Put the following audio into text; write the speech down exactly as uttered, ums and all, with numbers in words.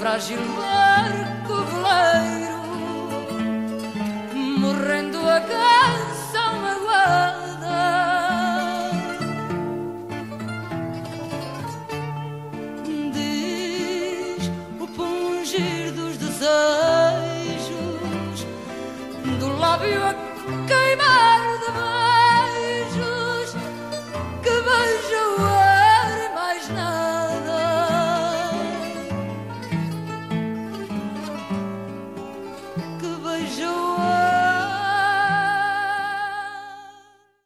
frágil barco veleiro, morrendo a canção magoada. Diz o pungir dos desejos, do lábio a queimar de vez.